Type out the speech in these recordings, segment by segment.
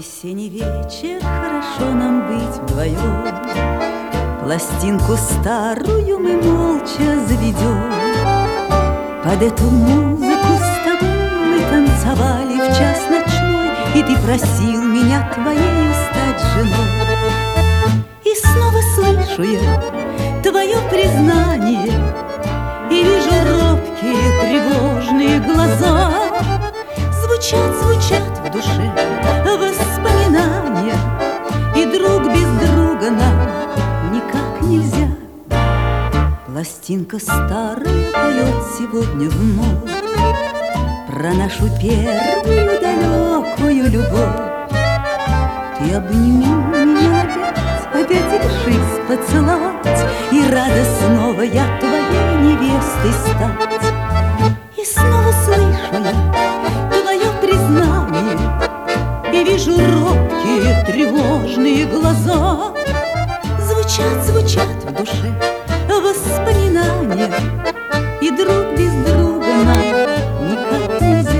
Весенний вечер, хорошо нам быть вдвоем. Пластинку старую мы молча заведем. Под эту музыку с тобой мы танцевали в час ночной, и ты просил меня твоею стать женой. И снова слышу я твое признание, и вижу робкие тревожные глаза. Звучат в душе воспоминания, и друг без друга нам никак нельзя. Пластинка старая поет сегодня вновь про нашу первую далекую любовь. Ты обними меня опять решись поцеловать, и рада снова я твоей невестой стать. И снова слышу я твое признание, и вижу робкие тревожные глаза. Звучат в душе воспоминания, и друг без друга нам никак нельзя.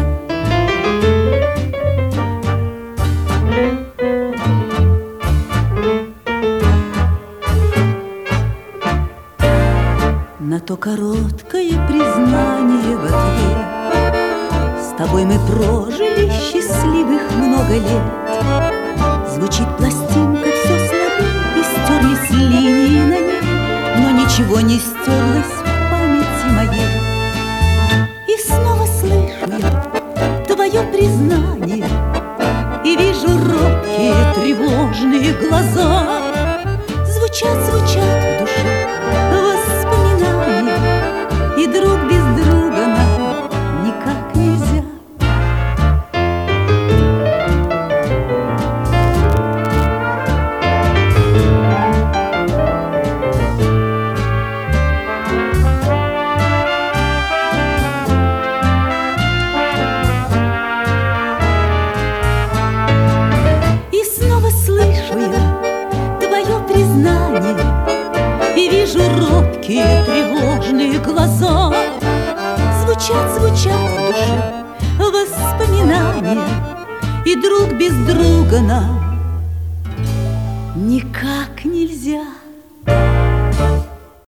На то короткое признание в ответ с тобой мы прожили счастливых много лет. Звучит пластинка все слабее, и стерлись линии на ней, но ничего не стерлось в памяти моей. И снова слышу я твое признание, и вижу робкие тревожные глаза. Звучат в душе воспоминания, и друг без друга нам никак нельзя. И снова слышу я твое признание, и вижу робкие тревожные глаза. Звучат в душе воспоминания, и друг без друга нам никак нельзя.